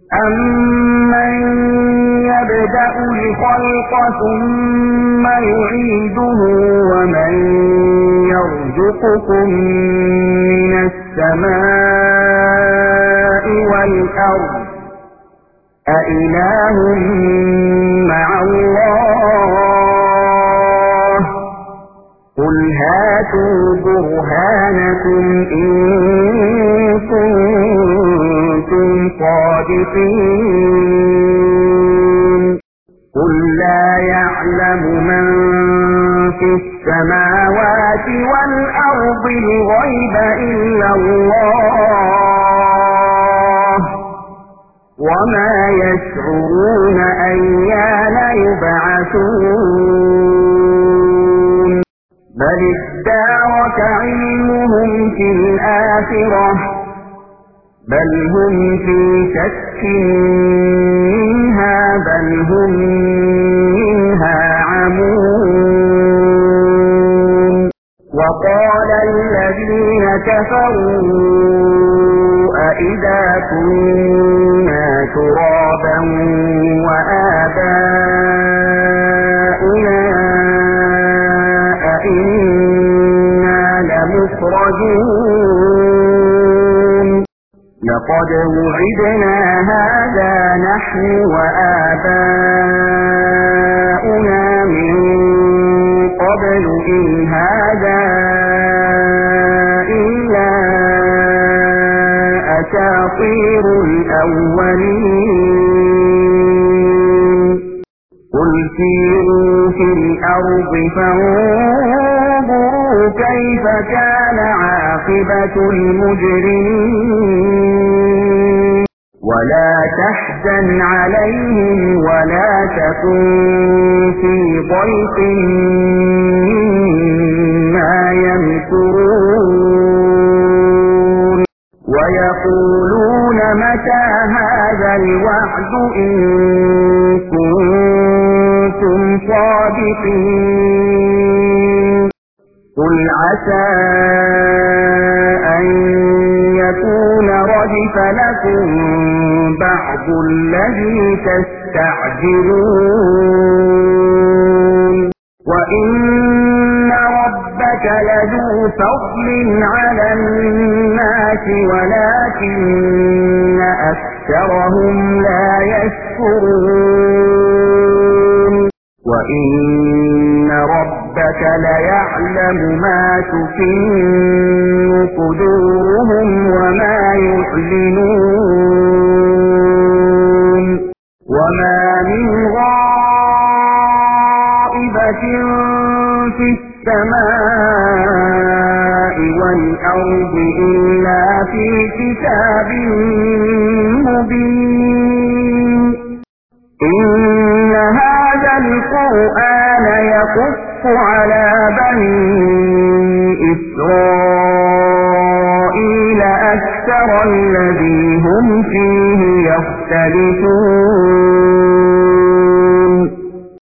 أَمَّن يَبْدَأُ الْخَلْقَ ثُمَّ يُعِيدُهُ وَمَن يَرْزُقُكُم مِّنَ السَّمَاءِ وَالْأَرْضِ أَإِلَٰهٌ مَّعَ اللَّهِ قُلْ هَاتُوا بُرْهَانَكُمْ إِن كُنتُمْ صَادِقِينَ قُل لَّا يَعْلَمُ مَن فِي السَّمَاوَاتِ وَالْأَرْضِ الْغَيْبَ إِلَّا اللَّهُ وَمَا يَشْعُرُونَ أَيَّانَ يُبْعَثُونَ بَلِ ادَّارَكَ عِلْمُهُمْ فِي الْآخِرَةِ بَلْ هُمْ فِي شَكٍّ مِّنْهَا بَلْ هُم مِّنْهَا عَمُونَ وَقَالَ الَّذِينَ كَفَرُوا أَإِذَا كُنَّا تُرَابًا وَآبَاؤُنَا أَإِنَّا لَمُخْرَجُونَ لَقَدْ وُعِدْنَا هَٰذَا نَحْنُ وَآبَاؤُنَا مِن قَبْلُ إِنْ هَٰذَا إِلَّا أَسَاطِيرُ الْأَوَّلِينَ قُلْ سِيرُوا فِي الْأَرْضِ فَانظُرُوا كَيْفَ كَانَ عَاقِبَةُ الْمُجْرِمِينَ وَلَا تَحْزَنْ عَلَيْهِمْ وَلَا تَكُن فِي ضَيْقٍ مِّمَّا يَمْكُرُونَ وَيَقُولُونَ مَتَىٰ هَٰذَا الْوَعْدُ إِن كُنتُمْ صَادِقِينَ قُلْ عَسَىٰ أَن يَكُونَ رَدِفَ لَكُم بَعْضُ الَّذِي تَسْتَعْجِلُونَ وَإِنَّ رَبَّكَ لَذُو فَضْلٍ عَلَى النَّاسِ وَلَٰكِنَّ أَكْثَرَهُمْ لَا يَشْكُرُونَ وَإِنَّ رَبَّكَ لَيَعْلَمُ مَا تُكِنُّ صُدُورُهُمْ وَمَا يُعْلِنُونَ وَمَا مِنْ غَائِبَةٍ فِي السَّمَاءِ وَالْأَرْضِ إِلَّا فِي كِتَابٍ مُّبِينٍ إِنَّ هَٰذَا الْقُرْآنَ يَقُصُّ عَلَىٰ بَنِي إِسْرَائِيلَ أَكْثَرَ الَّذِي هُمْ فِيهِ يَخْتَلِفُونَ